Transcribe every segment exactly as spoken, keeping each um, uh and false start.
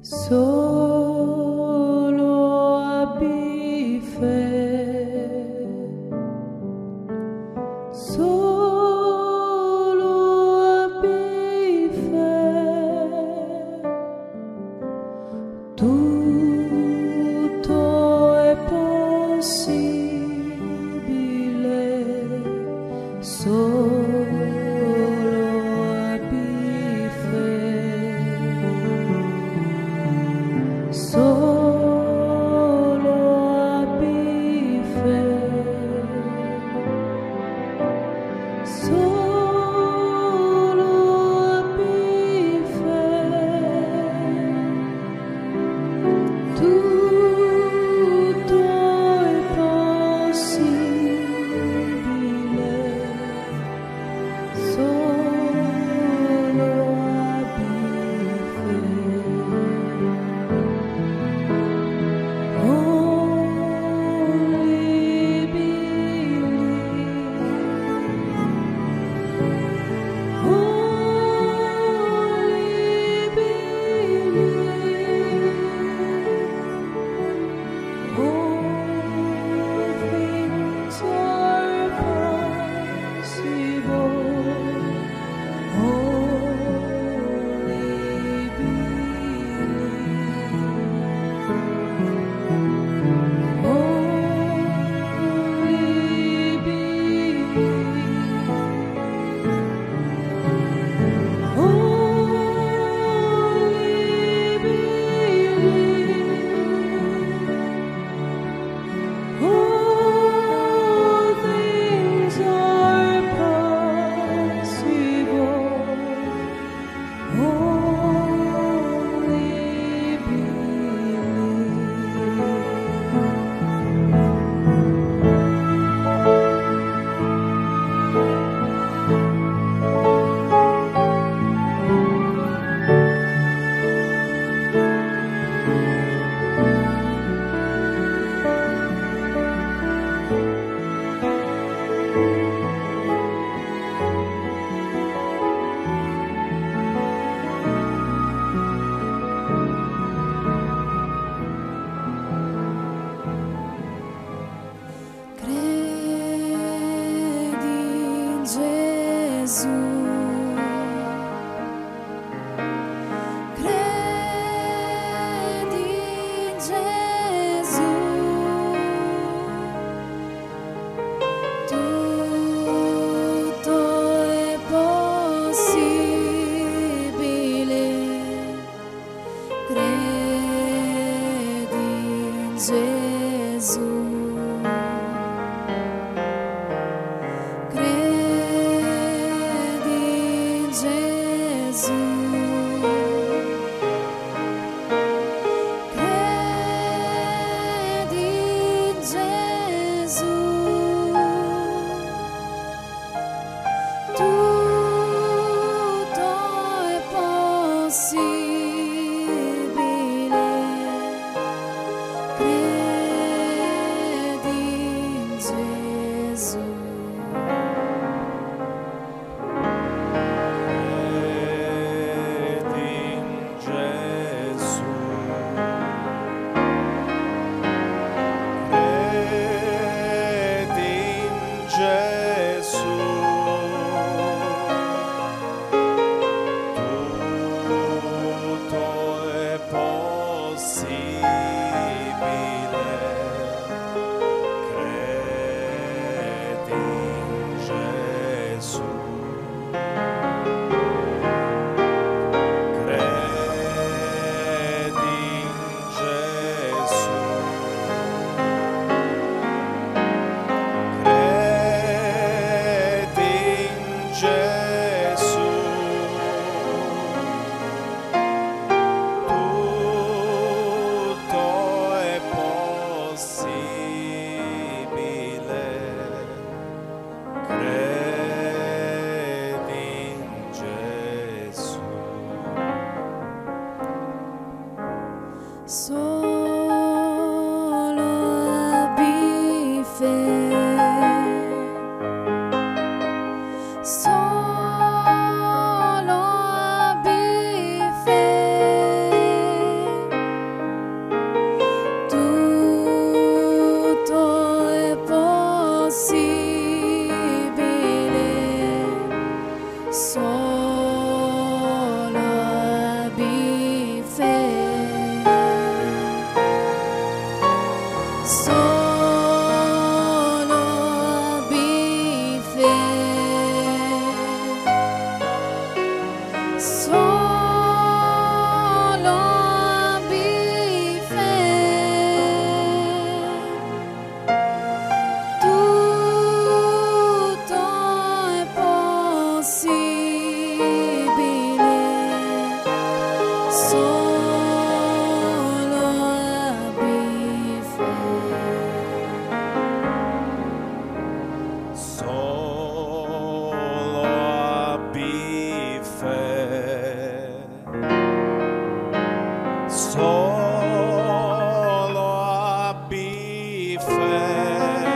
Solo abbi fede, solo abbi fede, tutto è possibile, solo abbi fede. Solo abbi fede, solo abbi fede, tutto è possibile, solo abbi fede. Only believe, only believe, all things are possible, only believe. Solo abbi fede. Solo abbi fede. Solo abbi fede. Solo abbi fede.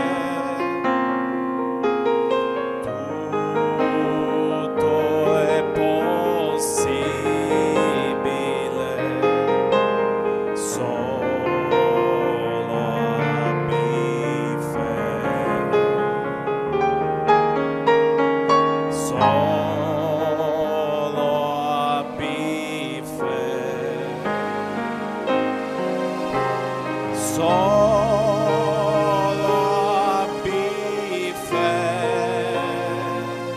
Tutto è possibile. Solo abbi fede. Solo abbi fede. Solo abbi fede.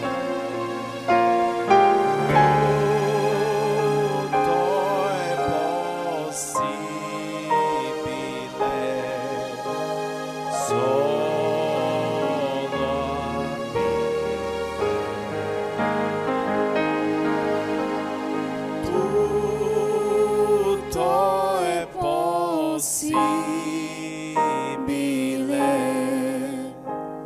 Tutto è possibile. Solo abbi tutto è possibile.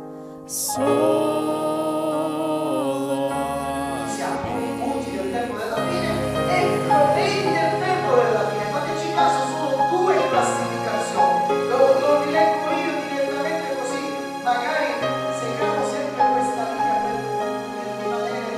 Solo Siamo punti del tempo della fine e proventi del tempo della fine. Fateci caso, sono due classificazioni. Lo, lo rileggo io direttamente così, magari seguiamo sempre questa linea per, per rimanere.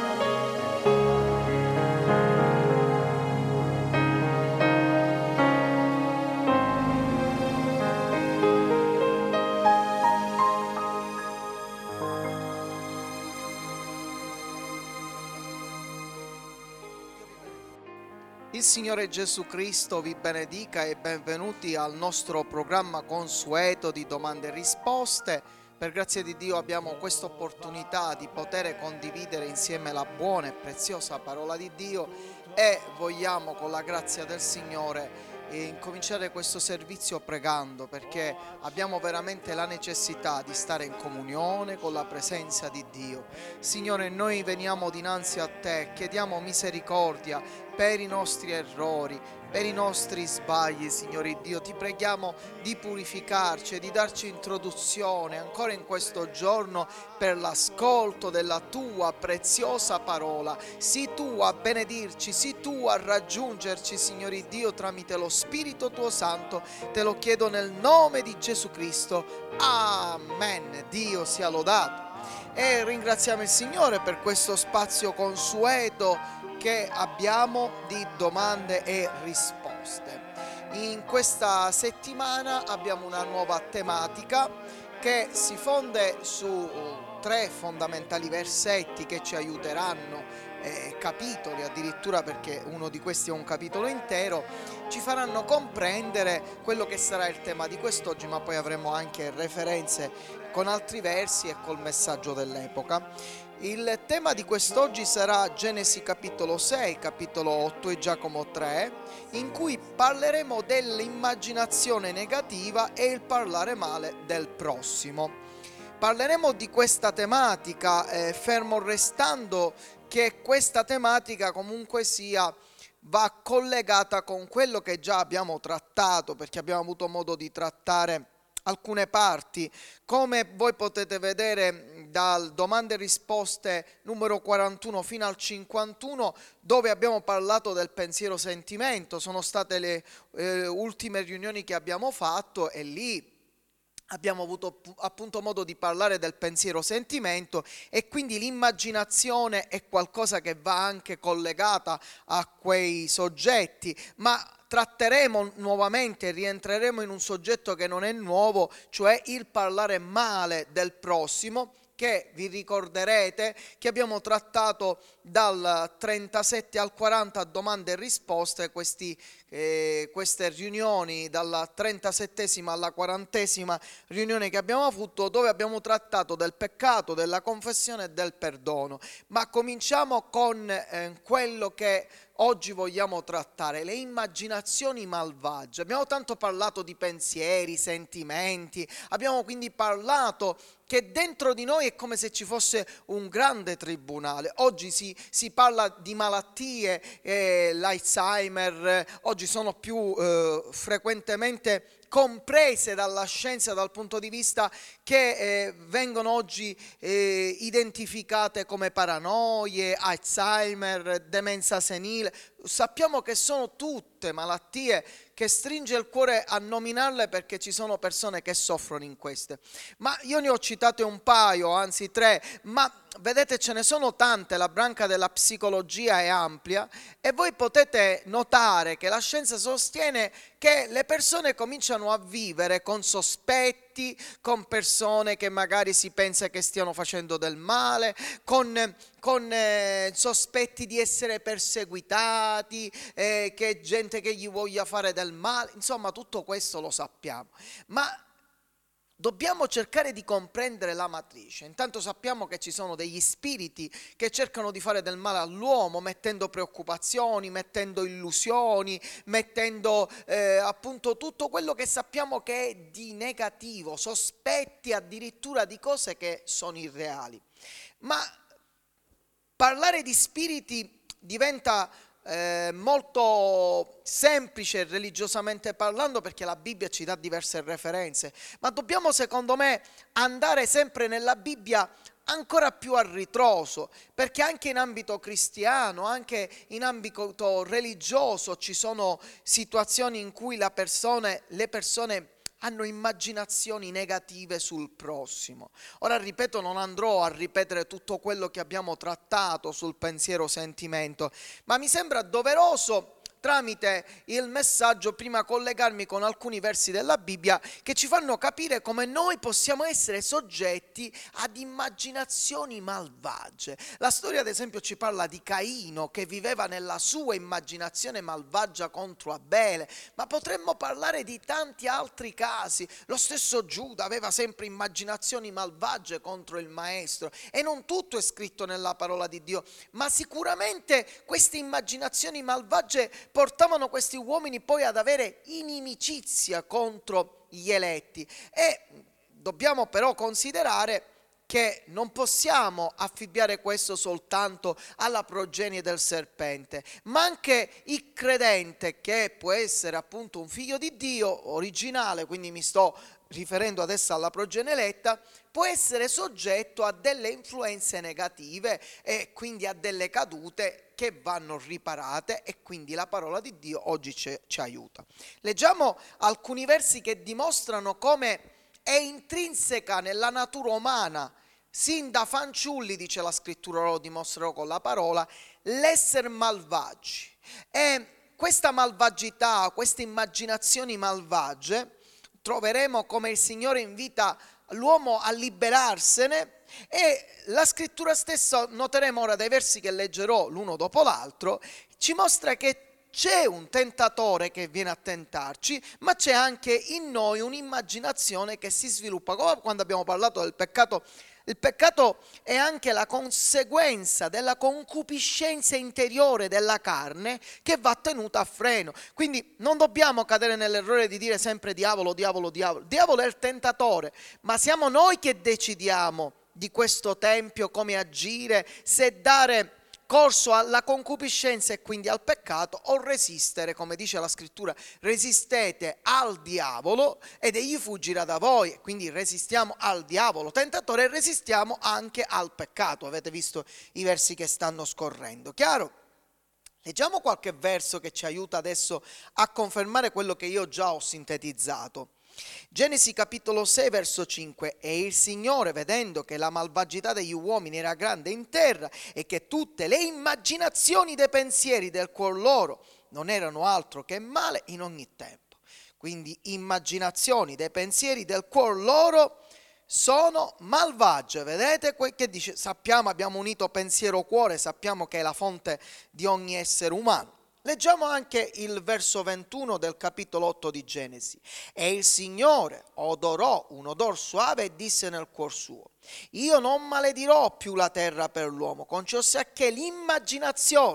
Il Signore Gesù Cristo vi benedica e benvenuti al nostro programma consueto di domande e risposte. Per grazia di Dio abbiamo questa opportunità di poter condividere insieme la buona e preziosa parola di Dio e vogliamo con la grazia del Signore eh, incominciare questo servizio pregando, perché abbiamo veramente la necessità di stare in comunione con la presenza di Dio. Signore, noi veniamo dinanzi a Te, chiediamo misericordia per i nostri errori, per i nostri sbagli, Signore Dio. Ti preghiamo di purificarci e di darci introduzione ancora in questo giorno per l'ascolto della Tua preziosa parola. Sii Tu a benedirci, sii Tu a raggiungerci, Signore Dio, tramite lo Spirito Tuo Santo. Te lo chiedo nel nome di Gesù Cristo. Amen. Dio sia lodato. E ringraziamo il Signore per questo spazio consueto che abbiamo di domande e risposte. In questa settimana abbiamo una nuova tematica che si fonde su tre fondamentali versetti che ci aiuteranno, eh, capitoli addirittura, perché uno di questi è un capitolo intero, ci faranno comprendere quello che sarà il tema di quest'oggi, ma poi avremo anche referenze con altri versi e col messaggio dell'epoca. Il tema di quest'oggi sarà Genesi capitolo sei, capitolo otto e Giacomo tre, in cui parleremo dell'immaginazione negativa e il parlare male del prossimo. Parleremo di questa tematica, eh, fermo restando che questa tematica comunque sia va collegata con quello che già abbiamo trattato, perché abbiamo avuto modo di trattare alcune parti. Come voi potete vedere dal domande e risposte numero quarantuno fino al cinquantuno, dove abbiamo parlato del pensiero sentimento, sono state le eh, ultime riunioni che abbiamo fatto e lì abbiamo avuto appunto modo di parlare del pensiero sentimento, e quindi l'immaginazione è qualcosa che va anche collegata a quei soggetti, ma tratteremo nuovamente, rientreremo in un soggetto che non è nuovo, cioè il parlare male del prossimo, che vi ricorderete che abbiamo trattato dal trentasette al quaranta a domande e risposte, questi, eh, queste riunioni dalla trentasettesima alla quarantesima riunione che abbiamo avuto, dove abbiamo trattato del peccato, della confessione e del perdono. Ma cominciamo con eh, quello che oggi vogliamo trattare, le immaginazioni malvagie. Abbiamo tanto parlato di pensieri, sentimenti, abbiamo quindi parlato che dentro di noi è come se ci fosse un grande tribunale. Oggi si, si parla di malattie, eh, l'Alzheimer, eh, oggi sono più eh, frequentemente comprese dalla scienza dal punto di vista che eh, vengono oggi eh, identificate come paranoie, Alzheimer, demenza senile. Sappiamo che sono tutte malattie che stringe il cuore a nominarle perché ci sono persone che soffrono in queste. Ma io ne ho citate un paio, anzi tre, ma vedete ce ne sono tante, la branca della psicologia è ampia e voi potete notare che la scienza sostiene che le persone cominciano a vivere con sospetti, con persone che magari si pensa che stiano facendo del male, con, con eh, sospetti di essere perseguitati, eh, che gente che gli voglia fare del male, insomma tutto questo lo sappiamo. Ma dobbiamo cercare di comprendere la matrice. Intanto sappiamo che ci sono degli spiriti che cercano di fare del male all'uomo, mettendo preoccupazioni, mettendo illusioni, mettendo eh, appunto tutto quello che sappiamo che è di negativo, sospetti addirittura di cose che sono irreali. Ma parlare di spiriti diventa Eh, molto semplice religiosamente parlando perché la Bibbia ci dà diverse referenze, ma dobbiamo secondo me andare sempre nella Bibbia ancora più a ritroso, perché anche in ambito cristiano, anche in ambito religioso ci sono situazioni in cui la persone, le persone hanno immaginazioni negative sul prossimo. Ora ripeto, non andrò a ripetere tutto quello che abbiamo trattato sul pensiero sentimento, ma mi sembra doveroso tramite il messaggio prima collegarmi con alcuni versi della Bibbia che ci fanno capire come noi possiamo essere soggetti ad immaginazioni malvagie. La storia ad esempio ci parla di Caino che viveva nella sua immaginazione malvagia contro Abele, ma potremmo parlare di tanti altri casi. Lo stesso Giuda aveva sempre immaginazioni malvagie contro il maestro e non tutto è scritto nella parola di Dio, ma sicuramente queste immaginazioni malvagie portavano questi uomini poi ad avere inimicizia contro gli eletti. E dobbiamo però considerare che non possiamo affibbiare questo soltanto alla progenie del serpente, ma anche il credente, che può essere appunto un figlio di Dio originale, quindi mi sto riferendo adesso alla progenie eletta, può essere soggetto a delle influenze negative e quindi a delle cadute che vanno riparate, e quindi la parola di Dio oggi ci, ci aiuta. Leggiamo alcuni versi che dimostrano come è intrinseca nella natura umana, sin da fanciulli, dice la scrittura, lo dimostrerò con la parola, l'essere malvagi. E questa malvagità, queste immaginazioni malvagie, troveremo come il Signore invita l'uomo a liberarsene, e la scrittura stessa, noteremo ora dai versi che leggerò l'uno dopo l'altro, ci mostra che c'è un tentatore che viene a tentarci, ma c'è anche in noi un'immaginazione che si sviluppa. Come quando abbiamo parlato del peccato, il peccato è anche la conseguenza della concupiscenza interiore della carne che va tenuta a freno. Quindi non dobbiamo cadere nell'errore di dire sempre diavolo, diavolo, diavolo. Diavolo è il tentatore, ma siamo noi che decidiamo di questo tempio come agire, se dare corso alla concupiscenza e quindi al peccato, o resistere, come dice la scrittura, resistete al diavolo ed egli fuggirà da voi. Quindi resistiamo al diavolo tentatore e resistiamo anche al peccato. Avete visto i versi che stanno scorrendo, chiaro? Leggiamo qualche verso che ci aiuta adesso a confermare quello che io già ho sintetizzato. Genesi capitolo sei verso cinque: e il Signore, vedendo che la malvagità degli uomini era grande in terra e che tutte le immaginazioni dei pensieri del cuor loro non erano altro che male in ogni tempo. Quindi immaginazioni dei pensieri del cuor loro sono malvagie. Vedete che dice? Sappiamo, abbiamo unito pensiero cuore, sappiamo che è la fonte di ogni essere umano. Leggiamo anche il verso ventuno del capitolo otto di Genesi. E il Signore odorò un odor suave e disse nel cuor suo: io non maledirò più la terra per l'uomo, con ciò sia che l'immaginazione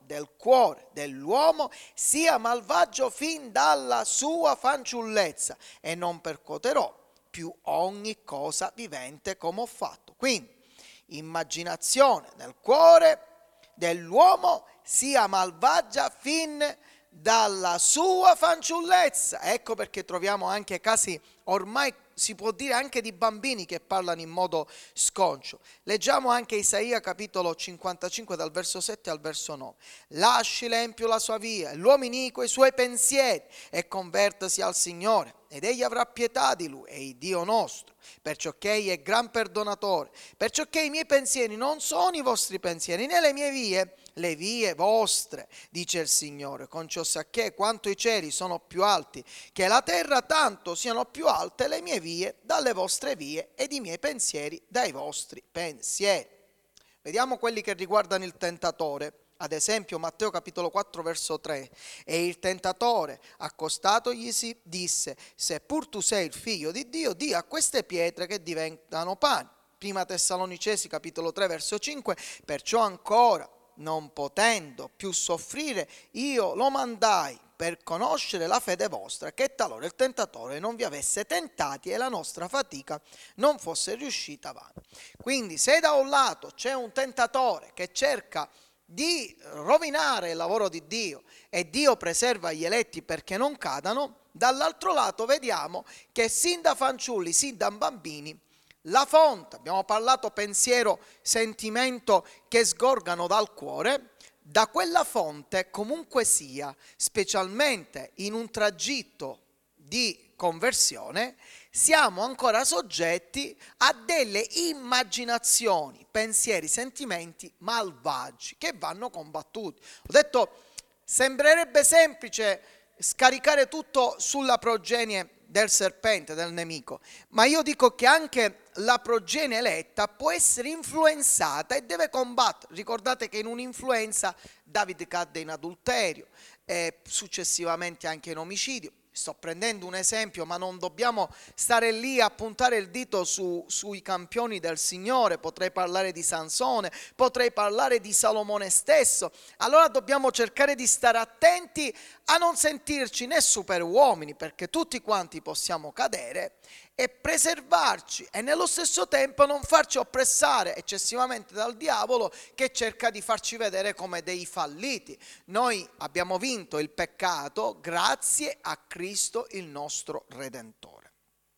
del cuore dell'uomo sia malvagio fin dalla sua fanciullezza, e non percuoterò più ogni cosa vivente come ho fatto. Quindi, immaginazione nel cuore dell'uomo sia malvagia fin dalla sua fanciullezza. Ecco perché troviamo anche casi, ormai si può dire anche di bambini, che parlano in modo sconscio. Leggiamo anche Isaia capitolo cinquantacinque dal verso sette al verso nove. Lasci l'empio la sua via, e l'uomo iniquo i suoi pensieri, e convertasi al Signore, ed egli avrà pietà di lui, e il Dio nostro, perciò che egli è gran perdonatore, perciò che i miei pensieri non sono i vostri pensieri, né le mie vie le vie vostre, dice il Signore, con ciò sacché quanto i cieli sono più alti che la terra, tanto siano più alte le mie vie dalle vostre vie, ed i miei pensieri dai vostri pensieri. Vediamo quelli che riguardano il tentatore. Ad esempio Matteo capitolo quattro verso tre. E il tentatore accostatogli si disse: seppur tu sei il figlio di Dio, di a queste pietre che diventano pane. Prima Tessalonicesi capitolo tre verso cinque. Perciò ancora, non potendo più soffrire, io lo mandai per conoscere la fede vostra, che talora il tentatore non vi avesse tentati e la nostra fatica non fosse riuscita vana. Quindi se da un lato c'è un tentatore che cerca di rovinare il lavoro di Dio e Dio preserva gli eletti perché non cadano, dall'altro lato vediamo che sin da fanciulli, sin da bambini, la fonte, abbiamo parlato pensiero, sentimento che sgorgano dal cuore, da quella fonte comunque sia, specialmente in un tragitto di conversione, siamo ancora soggetti a delle immaginazioni, pensieri, sentimenti malvagi che vanno combattuti. Ho detto, sembrerebbe semplice scaricare tutto sulla progenie del serpente, del nemico, ma io dico che anche la progenie eletta può essere influenzata e deve combattere. Ricordate che in un'influenza Davide cadde in adulterio e successivamente anche in omicidio. Sto prendendo un esempio, ma non dobbiamo stare lì a puntare il dito su, sui campioni del Signore. Potrei parlare di Sansone, potrei parlare di Salomone stesso. Allora dobbiamo cercare di stare attenti a non sentirci né super uomini, perché tutti quanti possiamo cadere, e preservarci e nello stesso tempo non farci oppressare eccessivamente dal diavolo, che cerca di farci vedere come dei falliti. Noi abbiamo vinto il peccato grazie a Cristo il nostro Redentore.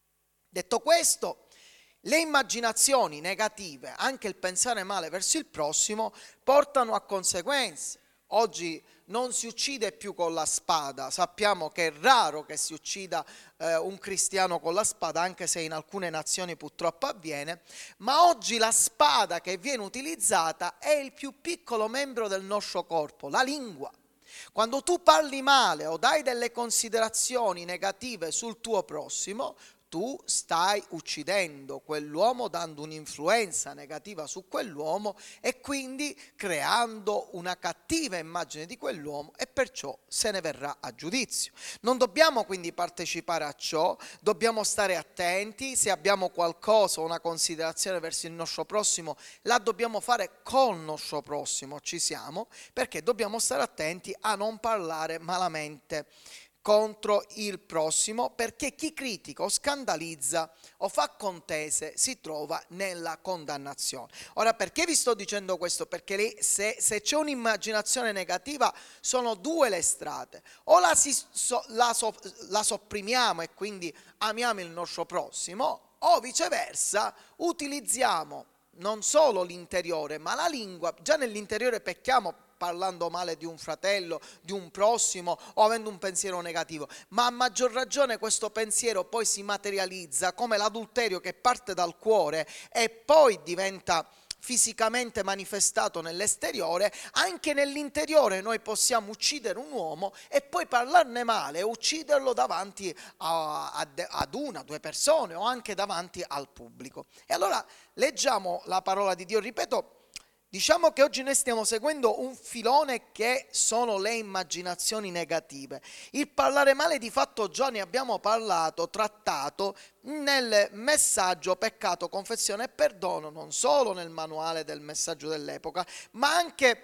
Detto questo, le immaginazioni negative, anche il pensare male verso il prossimo, portano a conseguenze. Oggi non si uccide più con la spada, sappiamo che è raro che si uccida eh, un cristiano con la spada, anche se in alcune nazioni purtroppo avviene, ma oggi la spada che viene utilizzata è il più piccolo membro del nostro corpo, la lingua. Quando tu parli male o dai delle considerazioni negative sul tuo prossimo, tu stai uccidendo quell'uomo, dando un'influenza negativa su quell'uomo e quindi creando una cattiva immagine di quell'uomo, e perciò se ne verrà a giudizio. Non dobbiamo quindi partecipare a ciò, dobbiamo stare attenti. Se abbiamo qualcosa, una considerazione verso il nostro prossimo, la dobbiamo fare col nostro prossimo, ci siamo, perché dobbiamo stare attenti a non parlare malamente contro il prossimo, perché chi critica o scandalizza o fa contese si trova nella condannazione. Ora, perché vi sto dicendo questo? Perché lì, se, se c'è un'immaginazione negativa, sono due le strade: o la, si, so, la, so, la sopprimiamo e quindi amiamo il nostro prossimo, o viceversa utilizziamo non solo l'interiore ma la lingua. Già nell'interiore pecchiamo parlando male di un fratello, di un prossimo, o avendo un pensiero negativo, ma a maggior ragione questo pensiero poi si materializza come l'adulterio, che parte dal cuore e poi diventa fisicamente manifestato nell'esteriore. Anche nell'interiore noi possiamo uccidere un uomo e poi parlarne male e ucciderlo davanti a, a, ad una, due persone, o anche davanti al pubblico. E allora leggiamo la parola di Dio. Ripeto, diciamo che oggi noi stiamo seguendo un filone che sono le immaginazioni negative. Il parlare male, di fatto già ne abbiamo parlato, trattato nel messaggio peccato, confessione e perdono, non solo nel manuale del messaggio dell'epoca, ma anche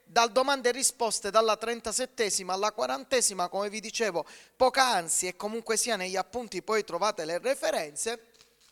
dal domande e risposte dalla trentasettesima alla quarantesima, come vi dicevo poc'anzi, e comunque sia negli appunti poi trovate le referenze,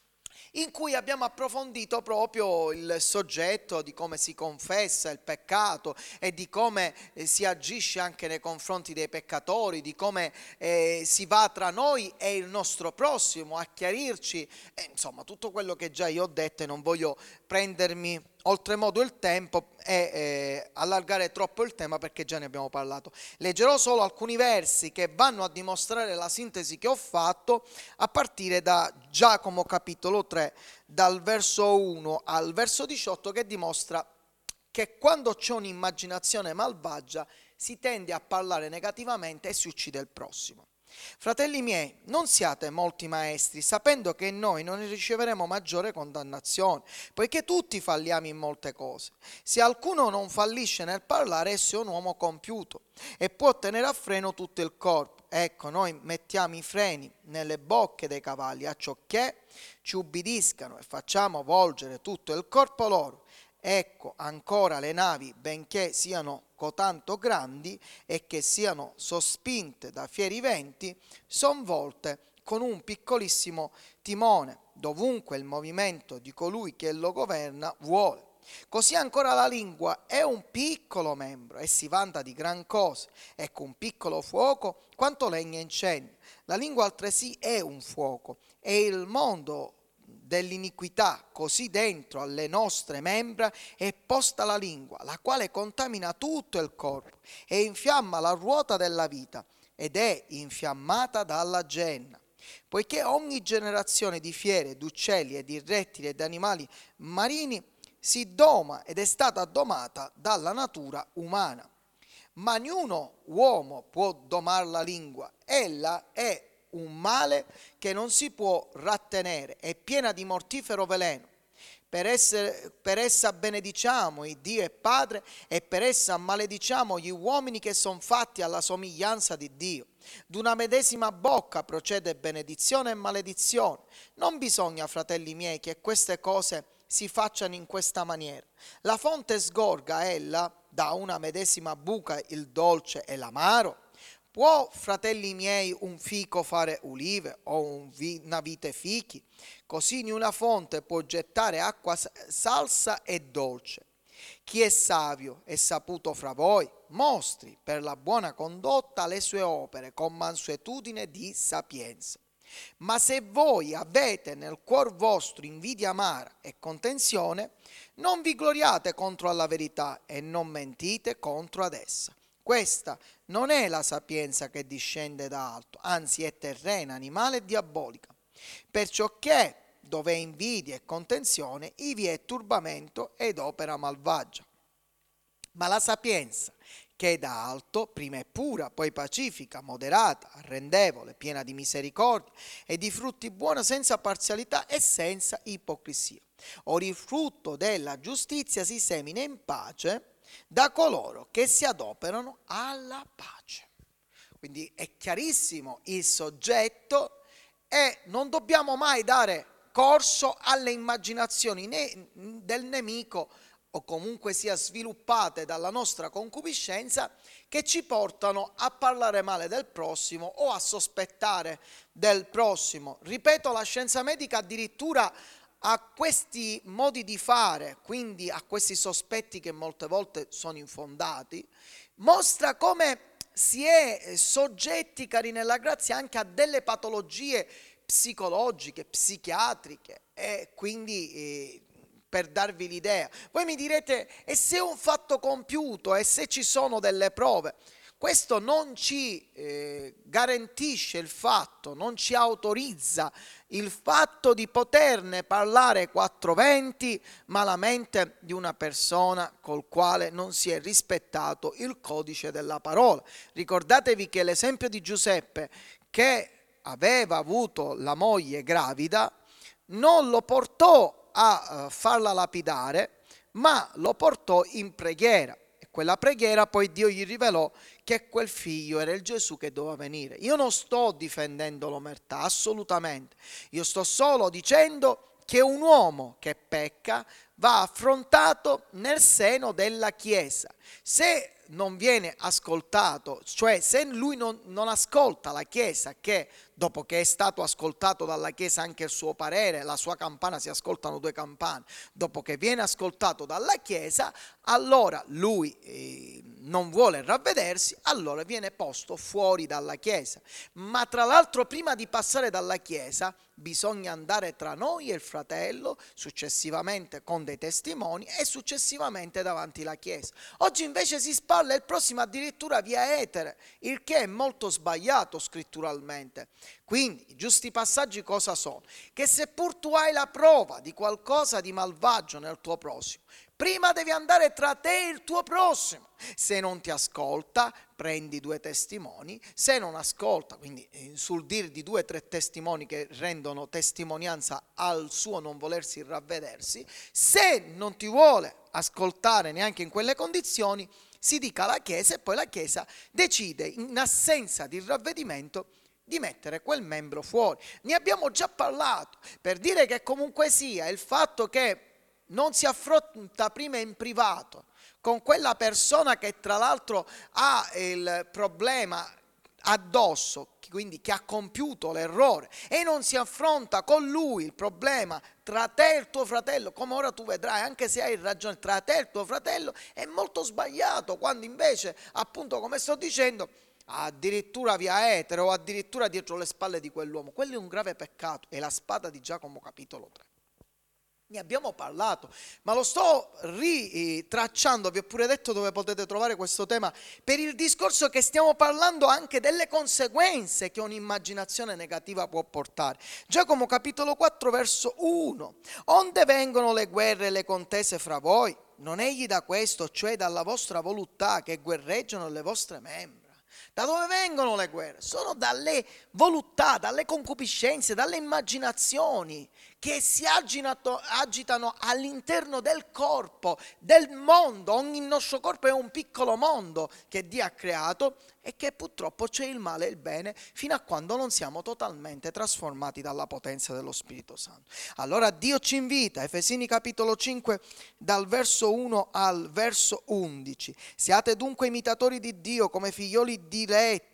in cui abbiamo approfondito proprio il soggetto di come si confessa il peccato e di come eh, si agisce anche nei confronti dei peccatori, di come eh, si va tra noi e il nostro prossimo a chiarirci, eh, insomma tutto quello che già io ho detto, e non voglio prendermi oltremodo il tempo e eh, allargare troppo il tema perché già ne abbiamo parlato. Leggerò solo alcuni versi che vanno a dimostrare la sintesi che ho fatto a partire da Giacomo capitolo tre, dal verso uno al verso diciotto, che dimostra che quando c'è un'immaginazione malvagia si tende a parlare negativamente e si uccide il prossimo. Fratelli miei, non siate molti maestri, sapendo che noi non riceveremo maggiore condannazione, poiché tutti falliamo in molte cose. Se alcuno non fallisce nel parlare, esso è un uomo compiuto e può tenere a freno tutto il corpo. Ecco, noi mettiamo i freni nelle bocche dei cavalli, acciocché ci ubbidiscano, e facciamo volgere tutto il corpo loro. Ecco ancora le navi, benché siano cotanto grandi e che siano sospinte da fieri venti, son volte con un piccolissimo timone, dovunque il movimento di colui che lo governa vuole. Così ancora la lingua è un piccolo membro e si vanta di gran cose. Ecco un piccolo fuoco quanto legna incendia. La lingua altresì è un fuoco, e il mondo dell'iniquità così dentro alle nostre membra è posta la lingua, la quale contamina tutto il corpo e infiamma la ruota della vita, ed è infiammata dalla genna. Poiché ogni generazione di fiere, d'uccelli e di rettili e di animali marini si doma ed è stata domata dalla natura umana. Ma niuno uomo può domar la lingua, ella è un male che non si può rattenere, è piena di mortifero veleno. Per, essere, per essa benediciamo il Dio e Padre, e per essa malediciamo gli uomini che sono fatti alla somiglianza di Dio. D'una medesima bocca procede benedizione e maledizione. Non bisogna, fratelli miei, che queste cose si facciano in questa maniera. La fonte sgorga ella da una medesima buca il dolce e l'amaro. Può, fratelli miei, un fico fare ulive o un vi- una vite fichi? Così in una fonte può gettare acqua salsa e dolce. Chi è savio e saputo fra voi, mostri per la buona condotta le sue opere con mansuetudine di sapienza. Ma se voi avete nel cuor vostro invidia amara e contenzione, non vi gloriate contro alla verità e non mentite contro ad essa. Questa non è la sapienza che discende da alto, anzi è terrena, animale e diabolica. Perciò che dove è invidia e contenzione, ivi è turbamento ed opera malvagia. Ma la sapienza che è da alto, prima è pura, poi pacifica, moderata, arrendevole, piena di misericordia e di frutti buoni, senza parzialità e senza ipocrisia. Or il frutto della giustizia si semina in pace da coloro che si adoperano alla pace. Quindi è chiarissimo il soggetto, e non dobbiamo mai dare corso alle immaginazioni ne- del nemico, o comunque sia sviluppate dalla nostra concupiscenza, che ci portano a parlare male del prossimo o a sospettare del prossimo. Ripeto, la scienza medica addirittura a questi modi di fare, quindi a questi sospetti che molte volte sono infondati, mostra come si è soggetti, cari nella grazia, anche a delle patologie psicologiche, psichiatriche, e quindi eh, per darvi l'idea. Voi mi direte, e se è un fatto compiuto, e se ci sono delle prove? Questo non ci eh, garantisce il fatto, non ci autorizza il fatto di poterne parlare quattro venti malamente di una persona col quale non si è rispettato il codice della parola. Ricordatevi che l'esempio di Giuseppe, che aveva avuto la moglie gravida, non lo portò a uh, farla lapidare, ma lo portò in preghiera. Quella preghiera poi Dio gli rivelò che quel figlio era il Gesù che doveva venire. Io non sto difendendo l'omertà, assolutamente. Io sto solo dicendo che un uomo che pecca va affrontato nel seno della Chiesa. Se non viene ascoltato, cioè se lui non, non ascolta la Chiesa, che dopo che è stato ascoltato dalla Chiesa anche il suo parere, la sua campana, si ascoltano due campane, dopo che viene ascoltato dalla Chiesa, allora lui eh, non vuole ravvedersi, allora viene posto fuori dalla Chiesa. Ma tra l'altro, prima di passare dalla Chiesa bisogna andare tra noi e il fratello, successivamente con dei testimoni e successivamente davanti alla Chiesa. Oggi invece si parla il prossimo addirittura via etere, il che è molto sbagliato scritturalmente. Quindi i giusti passaggi cosa sono? Che seppur tu hai la prova di qualcosa di malvagio nel tuo prossimo, prima devi andare tra te e il tuo prossimo. Se non ti ascolta, prendi due testimoni. Se non ascolta, quindi sul dir di due o tre testimoni che rendono testimonianza al suo non volersi ravvedersi, se non ti vuole ascoltare neanche in quelle condizioni, si dica alla Chiesa e poi la Chiesa decide, in assenza di ravvedimento, di mettere quel membro fuori. Ne abbiamo già parlato, per dire che comunque sia il fatto che non si affronta prima in privato con quella persona che tra l'altro ha il problema addosso, quindi che ha compiuto l'errore, e non si affronta con lui il problema tra te e il tuo fratello, come ora tu vedrai, anche se hai ragione, tra te e il tuo fratello, è molto sbagliato, quando invece, appunto come sto dicendo, addirittura via etere o addirittura dietro le spalle di quell'uomo, quello è un grave peccato, è la spada di Giacomo capitolo tre. Ne abbiamo parlato, ma lo sto ritracciando, vi ho pure detto dove potete trovare questo tema, per il discorso che stiamo parlando anche delle conseguenze che un'immaginazione negativa può portare. Giacomo capitolo quattro verso uno, onde vengono le guerre e le contese fra voi? Non egli da questo, cioè dalla vostra voluttà che guerreggiano le vostre membra. Da dove vengono le guerre? Sono dalle voluttà, dalle concupiscenze, dalle immaginazioni che si agitano, agitano all'interno del corpo, del mondo. Ogni nostro corpo è un piccolo mondo che Dio ha creato e che purtroppo c'è il male e il bene fino a quando non siamo totalmente trasformati dalla potenza dello Spirito Santo. Allora Dio ci invita, Efesini capitolo cinque, dal verso uno al verso undici. Siate dunque imitatori di Dio come figlioli diletti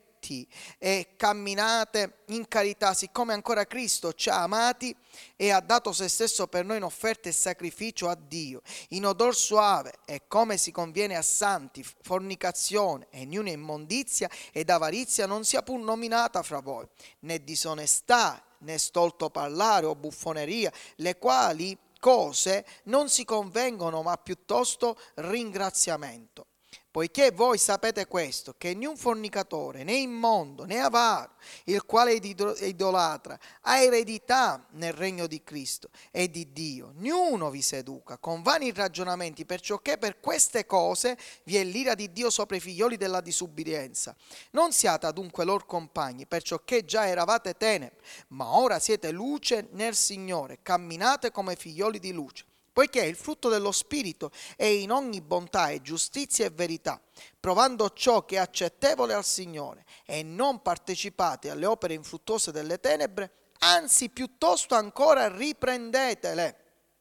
e camminate in carità, siccome ancora Cristo ci ha amati e ha dato se stesso per noi in offerta e sacrificio a Dio, in odor suave, e come si conviene a santi, fornicazione e niuna immondizia ed avarizia non sia pur nominata fra voi, né disonestà, né stolto parlare o buffoneria, le quali cose non si convengono, ma piuttosto ringraziamento. Poiché voi sapete questo, che né un fornicatore, né immondo, né avaro, il quale è idolatra, ha eredità nel regno di Cristo e di Dio. Niuno vi seduca con vani ragionamenti, perciò che per queste cose vi è l'ira di Dio sopra i figlioli della disubbidienza. Non siate adunque lor compagni, perciò che già eravate tenebre, ma ora siete luce nel Signore, camminate come figlioli di luce. Poiché il frutto dello Spirito è in ogni bontà e giustizia e verità, provando ciò che è accettevole al Signore, e non partecipate alle opere infruttuose delle tenebre, anzi piuttosto ancora riprendetele.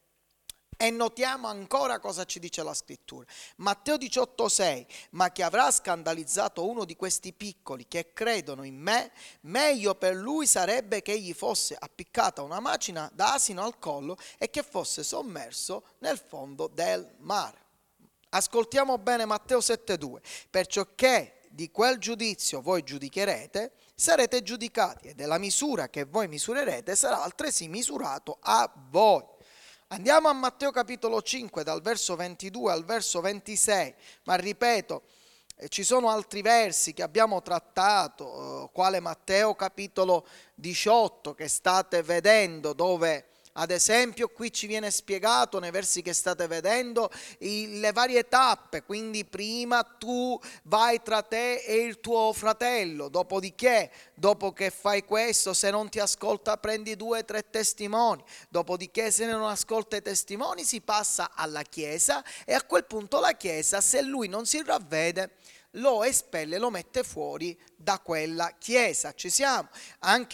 E notiamo ancora cosa ci dice la scrittura. Matteo diciotto sei, ma chi avrà scandalizzato uno di questi piccoli che credono in me, meglio per lui sarebbe che egli fosse appiccata una macina d'asino al collo e che fosse sommerso nel fondo del mare. Ascoltiamo bene Matteo sette due, perciò che di quel giudizio voi giudicherete, sarete giudicati, e della misura che voi misurerete sarà altresì misurato a voi. Andiamo a Matteo capitolo cinque, dal verso ventidue al verso ventisei, ma ripeto, eh, ci sono altri versi che abbiamo trattato, eh, quale Matteo capitolo diciotto che state vedendo, dove ad esempio qui ci viene spiegato nei versi che state vedendo i, le varie tappe, quindi prima tu vai tra te e il tuo fratello, dopodiché, dopo che fai questo, se non ti ascolta prendi due o tre testimoni, dopodiché se non ascolta i testimoni si passa alla Chiesa e a quel punto la Chiesa, se lui non si ravvede, lo espelle, lo mette fuori da quella Chiesa. Ci siamo? Anche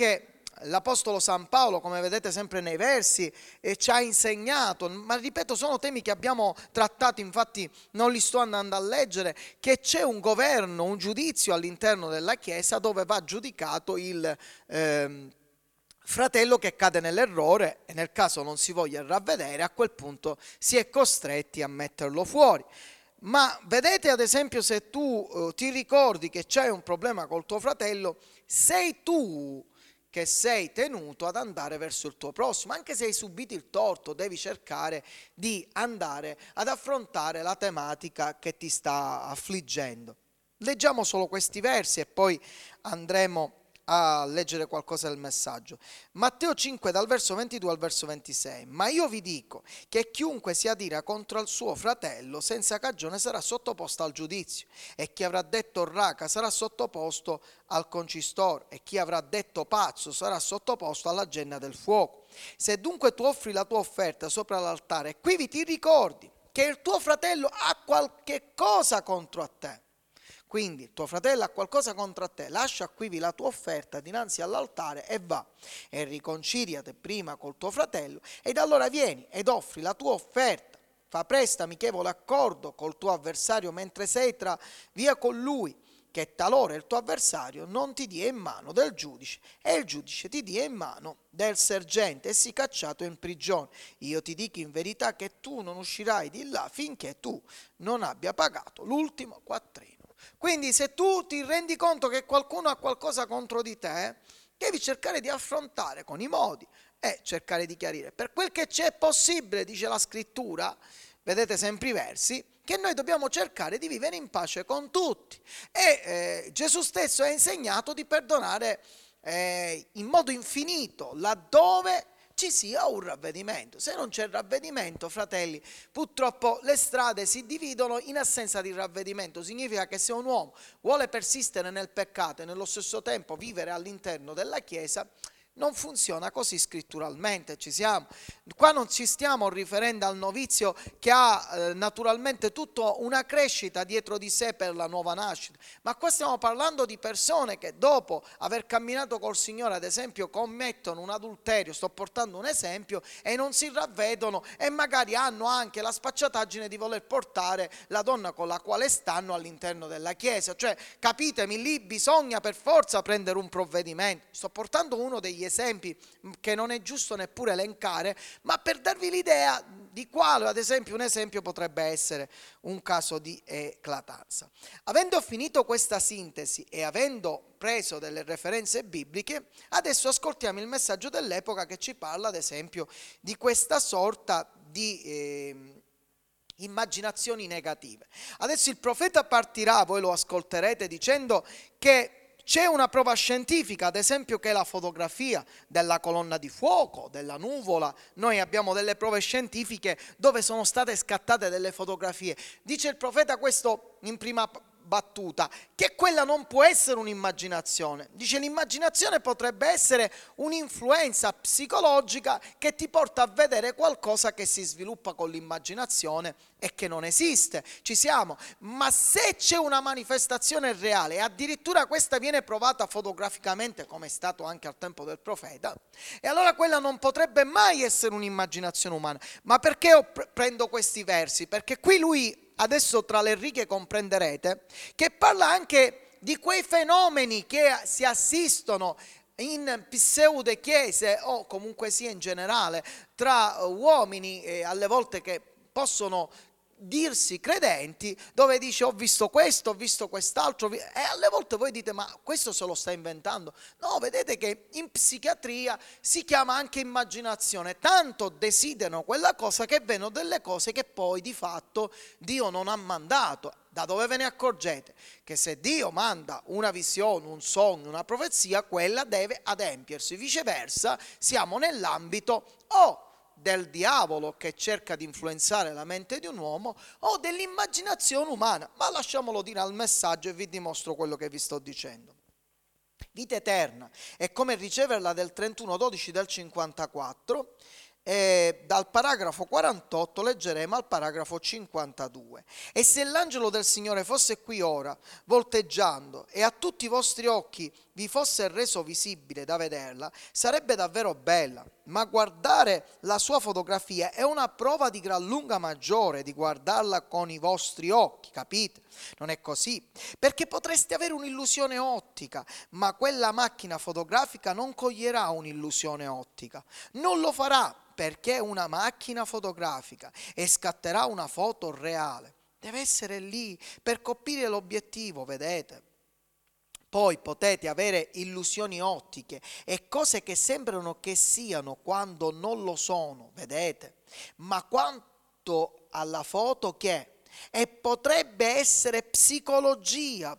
l'Apostolo San Paolo, come vedete sempre nei versi, eh, ci ha insegnato, ma ripeto, sono temi che abbiamo trattato, infatti non li sto andando a leggere, che c'è un governo, un giudizio all'interno della Chiesa dove va giudicato il eh, fratello che cade nell'errore e nel caso non si voglia ravvedere, a quel punto si è costretti a metterlo fuori. Ma vedete, ad esempio, se tu eh, ti ricordi che c'hai un problema col tuo fratello, sei tu che sei tenuto ad andare verso il tuo prossimo, anche se hai subito il torto, devi cercare di andare ad affrontare la tematica che ti sta affliggendo. Leggiamo solo questi versi e poi andremo a leggere qualcosa del messaggio. Matteo cinque dal verso ventidue al verso ventisei. Ma io vi dico che chiunque si adira contro il suo fratello senza cagione sarà sottoposto al giudizio, e chi avrà detto raca sarà sottoposto al concistoro, e chi avrà detto pazzo sarà sottoposto alla genna del fuoco. Se dunque tu offri la tua offerta sopra l'altare e quivi ti ricordi che il tuo fratello ha qualche cosa contro a te, quindi il tuo fratello ha qualcosa contro a te, lascia quivi la tua offerta dinanzi all'altare e va e riconciliate prima col tuo fratello, ed allora vieni ed offri la tua offerta. Fa presto amichevole accordo col tuo avversario mentre sei tra via con lui, che talora il tuo avversario non ti dia in mano del giudice e il giudice ti dia in mano del sergente e sii cacciato in prigione. Io ti dico in verità che tu non uscirai di là finché tu non abbia pagato l'ultimo quattrino. Quindi se tu ti rendi conto che qualcuno ha qualcosa contro di te, devi cercare di affrontare con i modi e cercare di chiarire. Per quel che c'è possibile, dice la scrittura, vedete sempre i versi, che noi dobbiamo cercare di vivere in pace con tutti. E eh, Gesù stesso ha insegnato di perdonare eh, in modo infinito laddove ci sia un ravvedimento. Se non c'è ravvedimento, fratelli, purtroppo le strade si dividono in assenza di ravvedimento. Significa che se un uomo vuole persistere nel peccato e nello stesso tempo vivere all'interno della Chiesa, non funziona così scritturalmente, ci siamo. Qua non ci stiamo riferendo al novizio che ha eh, naturalmente tutta una crescita dietro di sé per la nuova nascita, ma qua stiamo parlando di persone che dopo aver camminato col Signore, ad esempio, commettono un adulterio, sto portando un esempio, e non si ravvedono e magari hanno anche la sfacciataggine di voler portare la donna con la quale stanno all'interno della Chiesa. Cioè, capitemi, lì bisogna per forza prendere un provvedimento. Sto portando uno degli esempi che non è giusto neppure elencare, ma per darvi l'idea di quale, ad esempio, un esempio potrebbe essere un caso di eclatanza. Avendo finito questa sintesi e avendo preso delle referenze bibliche, adesso ascoltiamo il messaggio dell'epoca che ci parla, ad esempio, di questa sorta di eh, immaginazioni negative. Adesso il profeta partirà, voi lo ascolterete, dicendo che c'è una prova scientifica, ad esempio, che è la fotografia della colonna di fuoco, della nuvola. Noi abbiamo delle prove scientifiche dove sono state scattate delle fotografie. Dice il profeta questo in prima battuta, che quella non può essere un'immaginazione. Dice l'immaginazione potrebbe essere un'influenza psicologica che ti porta a vedere qualcosa che si sviluppa con l'immaginazione e che non esiste. Ci siamo. Ma se c'è una manifestazione reale e addirittura questa viene provata fotograficamente, come è stato anche al tempo del profeta, e allora quella non potrebbe mai essere un'immaginazione umana. Ma perché io prendo questi versi? Perché qui lui, adesso tra le righe comprenderete, che parla anche di quei fenomeni che si assistono in pseudo chiese o comunque sia in generale tra uomini eh, alle volte che possono dirsi credenti, dove dice ho visto questo, ho visto quest'altro, e alle volte voi dite ma questo se lo sta inventando. No, vedete che in psichiatria si chiama anche immaginazione, tanto desiderano quella cosa che vedono delle cose che poi di fatto Dio non ha mandato. Da dove ve ne accorgete? Che se Dio manda una visione, un sogno, una profezia, quella deve adempiersi. Viceversa, siamo nell'ambito o del diavolo che cerca di influenzare la mente di un uomo o dell'immaginazione umana. Ma lasciamolo dire al messaggio e vi dimostro quello che vi sto dicendo. Vita eterna è come riceverla del trentuno dodici del cinquantaquattro. E dal paragrafo quarantotto leggeremo al paragrafo cinquantadue. E se l'angelo del Signore fosse qui ora, volteggiando, e a tutti i vostri occhi vi fosse reso visibile da vederla, sarebbe davvero bella, ma guardare la sua fotografia è una prova di gran lunga maggiore di guardarla con i vostri occhi, capite? Non è così, perché potreste avere un'illusione ottica, ma quella macchina fotografica non coglierà un'illusione ottica, non lo farà perché è una macchina fotografica e scatterà una foto reale. Deve essere lì per colpire l'obiettivo, vedete? Poi potete avere illusioni ottiche e cose che sembrano che siano quando non lo sono, vedete? Ma quanto alla foto che è, e potrebbe essere psicologia,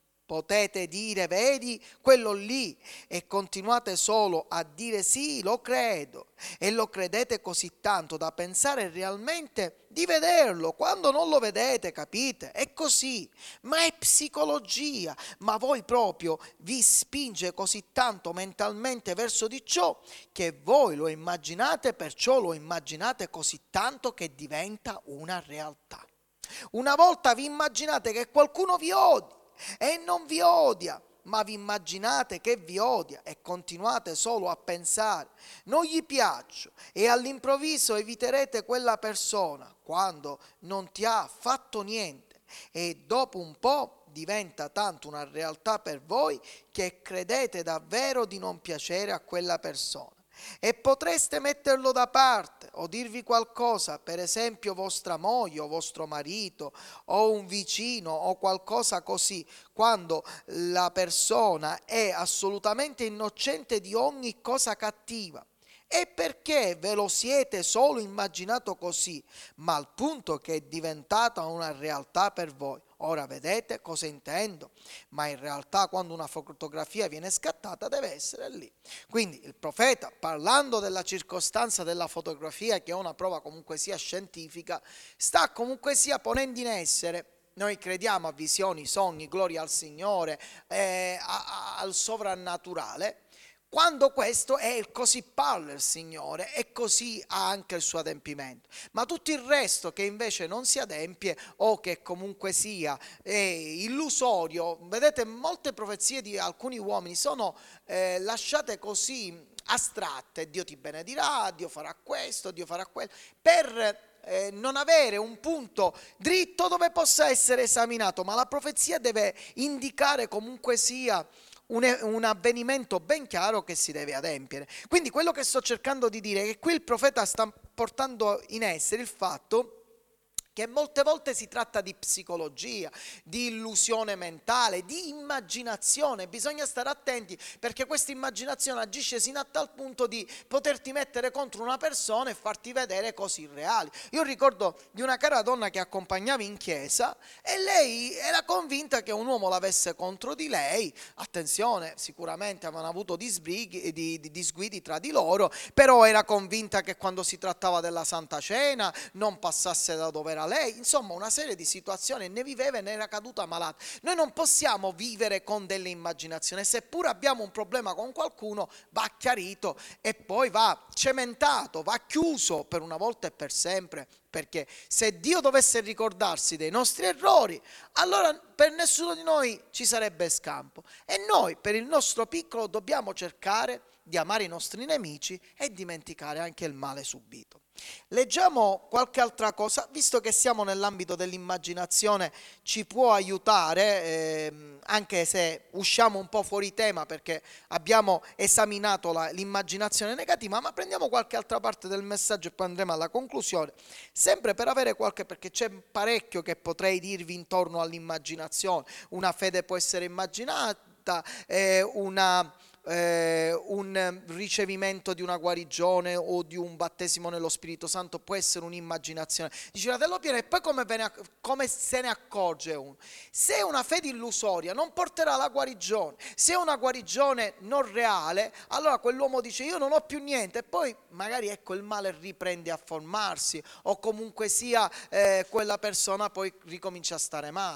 potete dire, vedi, quello lì, e continuate solo a dire sì, lo credo, e lo credete così tanto da pensare realmente di vederlo, quando non lo vedete, capite? È così, ma è psicologia, ma voi proprio vi spinge così tanto mentalmente verso di ciò che voi lo immaginate, perciò lo immaginate così tanto che diventa una realtà. Una volta vi immaginate che qualcuno vi odia, e non vi odia, ma vi immaginate che vi odia e continuate solo a pensare, non gli piaccio, e all'improvviso eviterete quella persona quando non ti ha fatto niente, e dopo un po' diventa tanto una realtà per voi che credete davvero di non piacere a quella persona. E potreste metterlo da parte o dirvi qualcosa, per esempio vostra moglie o vostro marito o un vicino o qualcosa così, quando la persona è assolutamente innocente di ogni cosa cattiva. E perché ve lo siete solo immaginato così, ma al punto che è diventata una realtà per voi. Ora vedete cosa intendo? Ma in realtà quando una fotografia viene scattata deve essere lì. Quindi il profeta, parlando della circostanza della fotografia, che è una prova comunque sia scientifica, sta comunque sia ponendo in essere. Noi crediamo a visioni, sogni, gloria al Signore, eh, a, a, al sovrannaturale, quando questo è così parla il Signore e così ha anche il suo adempimento. Ma tutto il resto che invece non si adempie o che comunque sia è illusorio, vedete, molte profezie di alcuni uomini sono eh, lasciate così astratte: Dio ti benedirà, Dio farà questo, Dio farà quello, per Eh, non avere un punto dritto dove possa essere esaminato, ma la profezia deve indicare comunque sia un, un avvenimento ben chiaro che si deve adempiere. Quindi quello che sto cercando di dire è che qui il profeta sta portando in essere il fatto che molte volte si tratta di psicologia, di illusione mentale, di immaginazione. Bisogna stare attenti, perché questa immaginazione agisce sino a tal punto di poterti mettere contro una persona e farti vedere cose irreali. Io ricordo di una cara donna che accompagnava in chiesa e lei era convinta che un uomo l'avesse contro di lei. Attenzione, sicuramente avevano avuto disbrighi, di, di disguidi tra di loro, però era convinta che quando si trattava della Santa Cena non passasse da dove era lei, insomma una serie di situazioni, ne viveva e ne era caduta malata. Noi non possiamo vivere con delle immaginazioni, seppure abbiamo un problema con qualcuno va chiarito e poi va cementato, va chiuso per una volta e per sempre, perché se Dio dovesse ricordarsi dei nostri errori, allora per nessuno di noi ci sarebbe scampo, e noi per il nostro piccolo dobbiamo cercare di amare i nostri nemici e dimenticare anche il male subito. Leggiamo qualche altra cosa, visto che siamo nell'ambito dell'immaginazione, ci può aiutare, ehm, anche se usciamo un po' fuori tema perché abbiamo esaminato la, l'immaginazione negativa, ma prendiamo qualche altra parte del messaggio e poi andremo alla conclusione, sempre per avere qualche, perché c'è parecchio che potrei dirvi intorno all'immaginazione. Una fede può essere immaginata, eh, una... Eh, un ricevimento di una guarigione o di un battesimo nello Spirito Santo può essere un'immaginazione. Dice fratello Piero, e poi come, ne, come se ne accorge uno? Se è una fede illusoria non porterà alla guarigione, se è una guarigione non reale, allora quell'uomo dice io non ho più niente, e poi magari ecco il male riprende a formarsi, o comunque sia eh, quella persona poi ricomincia a stare male.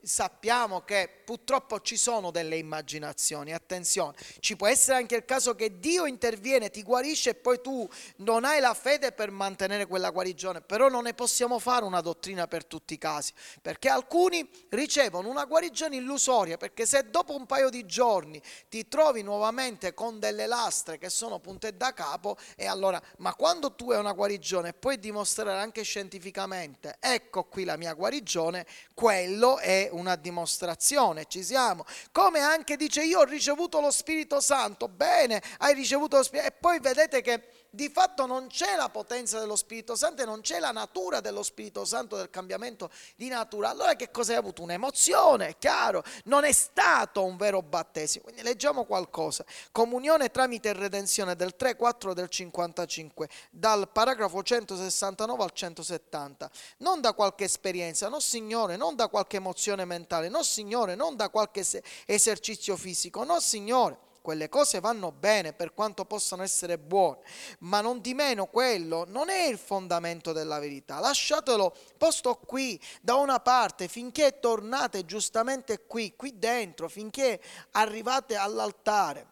sappiamo che purtroppo ci sono delle immaginazioni, attenzione, ci può essere anche il caso che Dio interviene, ti guarisce e poi tu non hai la fede per mantenere quella guarigione, però non ne possiamo fare una dottrina per tutti i casi, perché alcuni ricevono una guarigione illusoria, perché se dopo un paio di giorni ti trovi nuovamente con delle lastre che sono punte da capo, e allora, ma quando tu hai una guarigione puoi dimostrare anche scientificamente, ecco qui la mia guarigione, quello è una dimostrazione, ci siamo. Come anche dice io ho ricevuto lo Spirito Santo, bene, hai ricevuto lo Spirito, e poi vedete che di fatto non c'è la potenza dello Spirito Santo e non c'è la natura dello Spirito Santo, del cambiamento di natura. Allora che cosa hai avuto? Un'emozione, è chiaro, non è stato un vero battesimo. Quindi leggiamo qualcosa. Comunione tramite redenzione del tre quattro del cinquantacinque, dal paragrafo centosessantanove al centosettanta. Non da qualche esperienza, no signore, non da qualche emozione mentale, no signore, non da qualche esercizio fisico, no signore. Quelle cose vanno bene per quanto possano essere buone, ma non di meno quello non è il fondamento della verità. Lasciatelo posto qui da una parte finché tornate giustamente qui, qui dentro, finché arrivate all'altare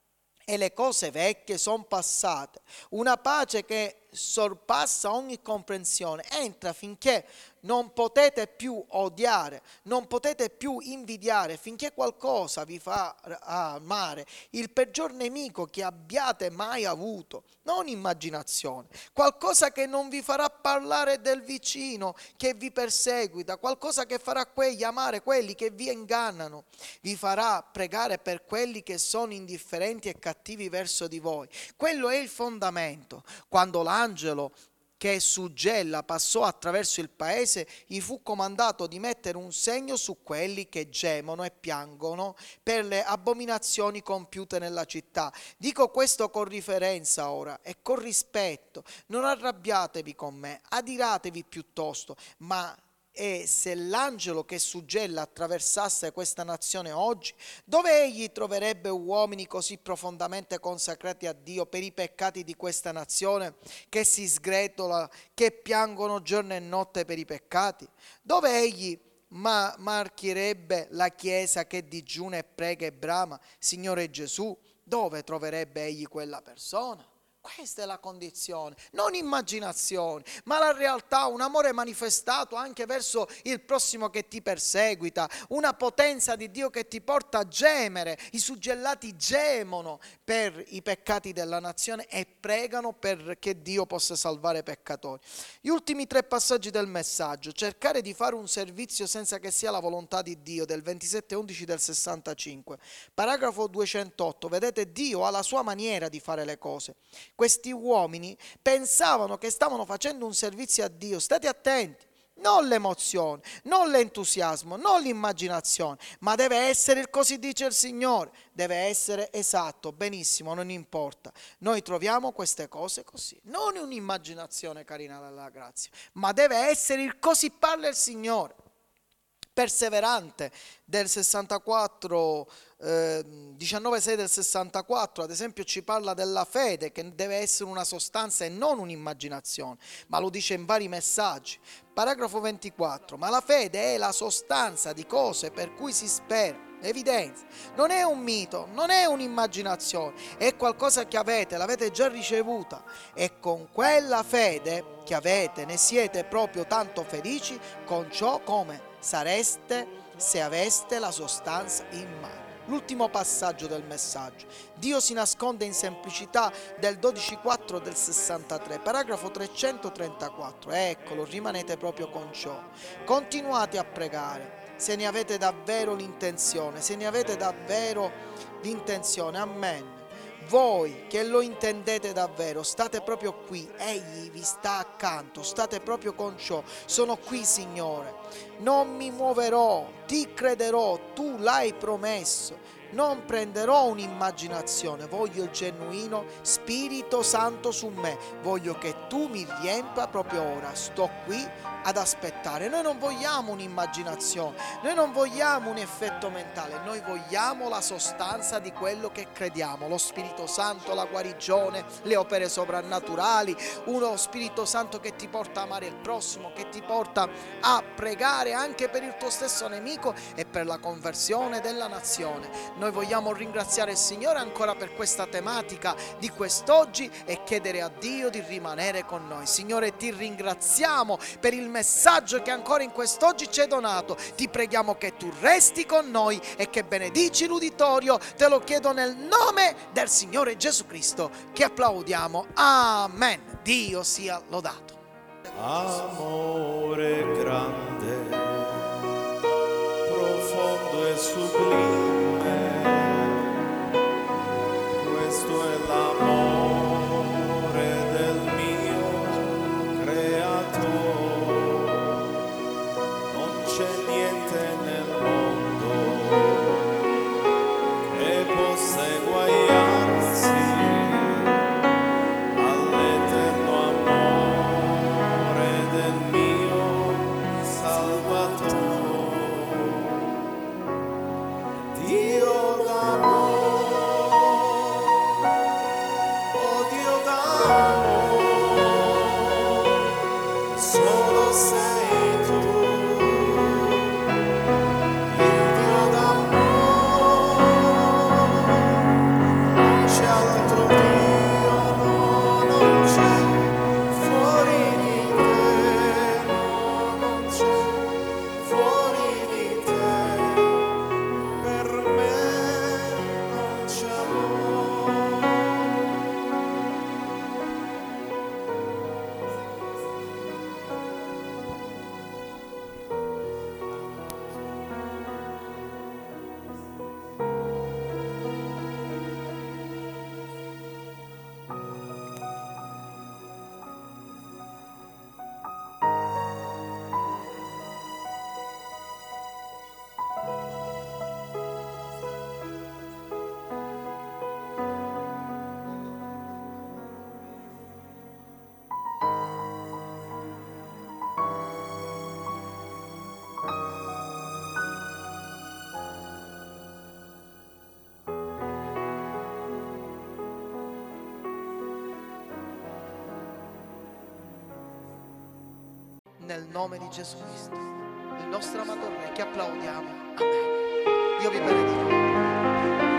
e le cose vecchie sono passate. Una pace che sorpassa ogni comprensione entra finché non potete più odiare, non potete più invidiare, finché qualcosa vi fa amare il peggior nemico che abbiate mai avuto, non immaginazione, qualcosa che non vi farà parlare del vicino che vi perseguita, qualcosa che farà quegli amare quelli che vi ingannano, vi farà pregare per quelli che sono indifferenti e cattivi verso di voi. Quello è il fondamento. Quando l'angelo che suggella passò attraverso il paese, gli fu comandato di mettere un segno su quelli che gemono e piangono per le abominazioni compiute nella città. Dico questo con riferenza ora e con rispetto. Non arrabbiatevi con me, adiratevi piuttosto, ma e se l'angelo che suggella attraversasse questa nazione oggi, dove egli troverebbe uomini così profondamente consacrati a Dio per i peccati di questa nazione, che si sgretola, che piangono giorno e notte per i peccati? Dove egli ma marchierebbe la Chiesa che digiuna e prega e brama, Signore Gesù? Dove troverebbe egli quella persona? Questa è la condizione, non immaginazioni, ma la realtà, un amore manifestato anche verso il prossimo che ti perseguita, una potenza di Dio che ti porta a gemere. I suggellati gemono per i peccati della nazione e pregano perché Dio possa salvare i peccatori. Gli ultimi tre passaggi del messaggio: cercare di fare un servizio senza che sia la volontà di Dio, del ventisette undici del sessantacinque, paragrafo duecentotto. Vedete, Dio ha la sua maniera di fare le cose. Questi uomini pensavano che stavano facendo un servizio a Dio, state attenti, non l'emozione, non l'entusiasmo, non l'immaginazione, ma deve essere il così dice il Signore, deve essere esatto, benissimo, non importa. Noi troviamo queste cose così, non un'immaginazione carina della grazia, ma deve essere il così parla il Signore. Perseverante del sessantaquattro, eh, diciannove sei del sessantaquattro, ad esempio, ci parla della fede che deve essere una sostanza e non un'immaginazione, ma lo dice in vari messaggi. Paragrafo ventiquattro: ma la fede è la sostanza di cose per cui si spera, evidenza, non è un mito, non è un'immaginazione, è qualcosa che avete, l'avete già ricevuta, e con quella fede che avete ne siete proprio tanto felici con ciò come sareste se aveste la sostanza in mano. L'ultimo passaggio del messaggio: Dio si nasconde in semplicità, del dodici quattro del sessantatré, paragrafo trecentotrentaquattro. Eccolo, rimanete proprio con ciò. Continuate a pregare se ne avete davvero l'intenzione, se ne avete davvero l'intenzione. Amen. Voi che lo intendete davvero, state proprio qui, egli vi sta accanto, state proprio con ciò. Sono qui, Signore, non mi muoverò, ti crederò, tu l'hai promesso. non prenderò un'immaginazione, voglio il genuino Spirito Santo su me, voglio che tu mi riempa proprio ora, sto qui ad aspettare. Noi non vogliamo un'immaginazione, noi non vogliamo un effetto mentale, noi vogliamo la sostanza di quello che crediamo, lo Spirito Santo, la guarigione, le opere sovrannaturali, uno Spirito Santo che ti porta a amare il prossimo, che ti porta a pregare anche per il tuo stesso nemico e per la conversione della nazione. Noi vogliamo ringraziare il Signore ancora per questa tematica di quest'oggi e chiedere a Dio di rimanere con noi. Signore, ti ringraziamo per il messaggio che ancora in quest'oggi ci hai donato. Ti preghiamo che tu resti con noi e che benedici l'uditorio. Te lo chiedo nel nome del Signore Gesù Cristo, che applaudiamo. Amen. Dio sia lodato. Amore grande, profondo e sublime, questo è l'amore del mio creatore. Non c'è niente nel mondo che possa eguagliarsi all'eterno amore del mio Salvatore. Dio d'amore, oh Dio d'amore, solo sei tu. Il Dio d'amore, non c'è altro Dio, no, non c'è fuori di te, no, non c'è fuori di te, per me non c'è amore. Nel nome di Gesù Cristo, il nostro amato Re, che applaudiamo. Amen. Dio vi benedica.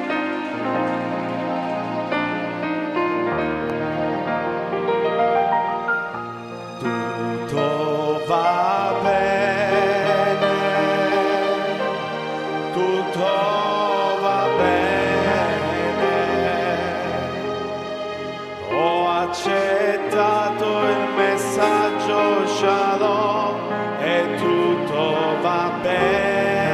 Tutto va bene, tutto va bene. Ho accettato il messaggio Shalom e tutto va bene.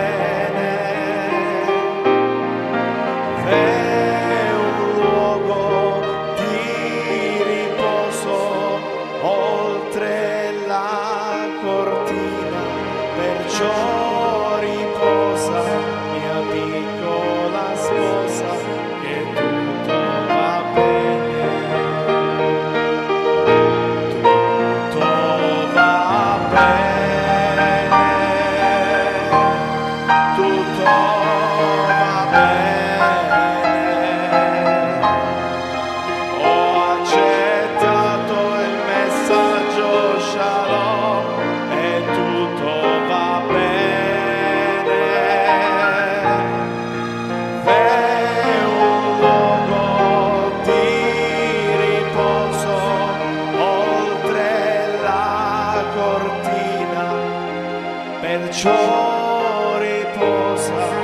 È un luogo di riposo oltre la cortina, perciò riposa mia piccola sposa, che tutto va bene, tutto va bene, tutto va bene. Ho accettato il messaggio Shalom e tutto va bene. È un luogo di riposo oltre la cortina, perciò riposa